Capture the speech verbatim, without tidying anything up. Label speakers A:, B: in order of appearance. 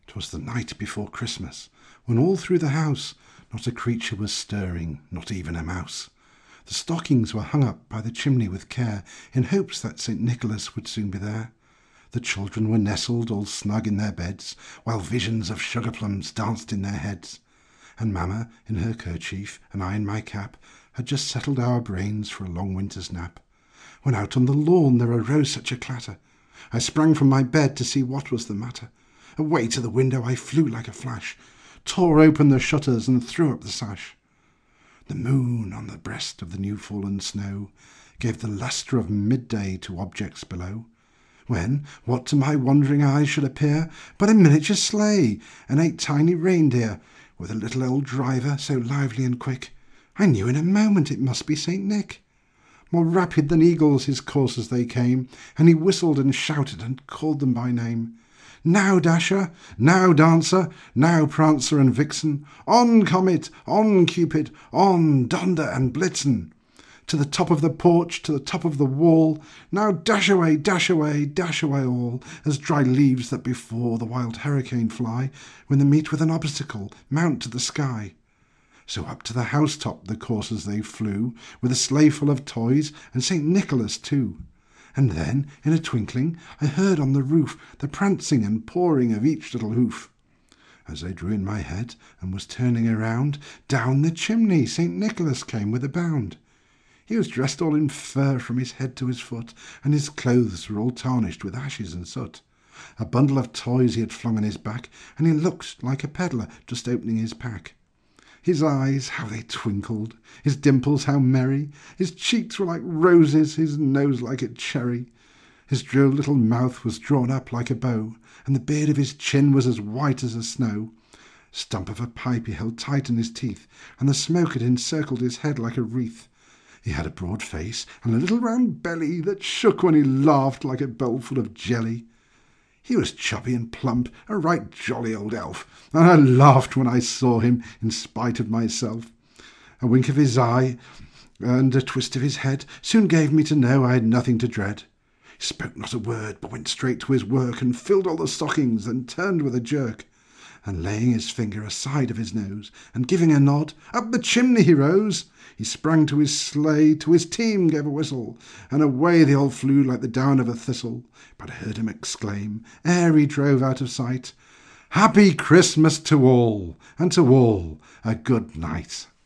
A: 'Twas the night before Christmas, when all through the house not a creature was stirring, not even a mouse. The stockings were hung up by the chimney with care, in hopes that St. Nicholas would soon be there. The children were nestled all snug in their beds, while visions of sugar plums danced in their heads. And Mamma, in her kerchief, and I in my cap, had just settled our brains for a long winter's nap, when out on the lawn there arose such a clatter. I sprang from my bed to see what was the matter. Away to the window I flew like a flash, tore open the shutters and threw up the sash. The moon on the breast of the new-fallen snow gave the lustre of midday to objects below, when what to my wondering eyes should appear but a miniature sleigh and eight tiny reindeer, with a little old driver so lively and quick, I knew in a moment it must be Saint Nick. More rapid than eagles his coursers they came, and he whistled and shouted and called them by name. Now Dasher, now Dancer, now Prancer and Vixen, on Comet, on Cupid, on Donder and Blitzen. To the top of the porch, to the top of the wall, now dash away, dash away, dash away all, as dry leaves that before the wild hurricane fly, when they meet with an obstacle, mount to the sky. So up to the housetop the coursers they flew, with a sleigh full of toys, and Saint Nicholas too. And then, in a twinkling, I heard on the roof the prancing and pawing of each little hoof. As I drew in my head and was turning around, down the chimney Saint Nicholas came with a bound. He was dressed all in fur from his head to his foot, and his clothes were all tarnished with ashes and soot. A bundle of toys he had flung on his back, and he looked like a pedlar just opening his pack. His eyes, how they twinkled, his dimples how merry, his cheeks were like roses, his nose like a cherry. His droll little mouth was drawn up like a bow, and the beard of his chin was as white as the snow. Stump of a pipe he held tight in his teeth, and the smoke had encircled his head like a wreath. He had a broad face and a little round belly that shook when he laughed like a bowlful of jelly. He was chubby and plump, a right jolly old elf, and I laughed when I saw him, in spite of myself. A wink of his eye and a twist of his head soon gave me to know I had nothing to dread. He spoke not a word, but went straight to his work, and filled all the stockings, and turned with a jerk. And laying his finger aside of his nose, and giving a nod, up the chimney he rose. He sprang to his sleigh, to his team gave a whistle, and away they all flew like the down of a thistle. But I heard him exclaim, ere he drove out of sight, Happy Christmas to all, and to all a good night.